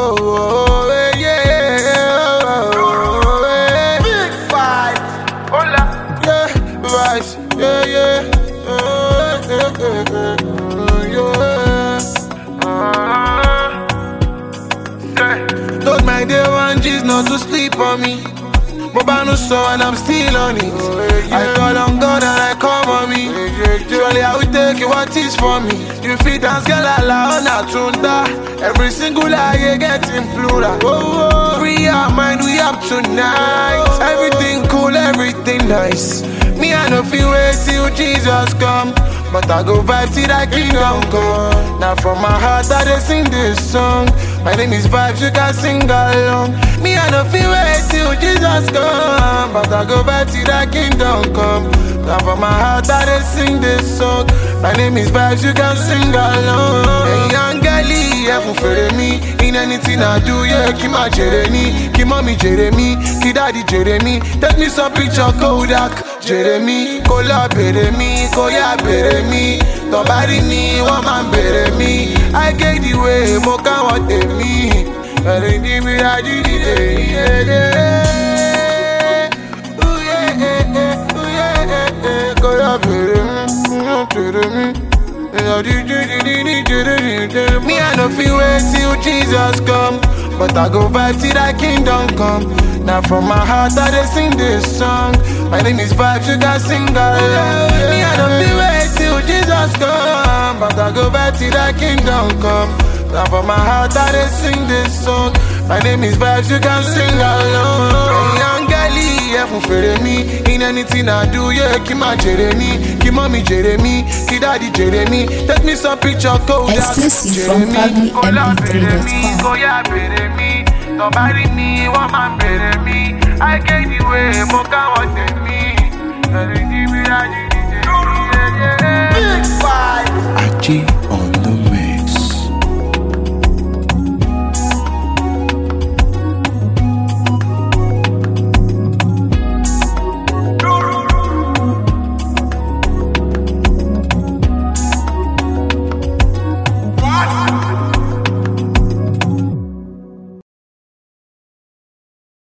Big fight. Hola. Yeah, vibes. Yeah. Told my day one G's not to sleep on me. But I know so and I'm still on it. I call on God and I come on me. Surely I will take you what is for me. You fit dance girl ala on a tunda. Every single lie getting plural. Free our mind, we up tonight. Everything cool, everything nice. Me I no feel wait till Jesus come. But I go vibe till that kingdom come. Now from my heart I dey sing this song. My name is Vibes, you can sing along. Me I no feel wait till Jesus come. But I go vibe till that kingdom come. Now from my heart I dey sing this song. My name is Vibes, you can sing along. Hey young girlie, heaven for me. In anything I do, yeah, keep my Jeremy. Keep mommy Jeremy, keep daddy Jeremy. Take me some picture Kodak Jeremy. Kola bere mi, koya bere mi. Nobody me, one man bere mi. I get the way, mo can want me. But give me that kola bere mi. Me I no feel wait till Jesus come. But I go vibe till that kingdom come. Now from my heart I dey sing this song. My name is Vibes, you can sing along. Me I no feel wait till Jesus come. But I go vibe till that kingdom come. Now from my heart I dey sing this song. My name is Vibes, you can sing along. Hey young girlie, heaven for me. In anything I do, yeah, keep my Jeremy. Keep mommy Jeremy, keep daddy Jeremy. Take me some picture Kodak Exclusive from PabloMP3.com. Nobody me, one man better me. I get the way, Moka wanted me. Big fight.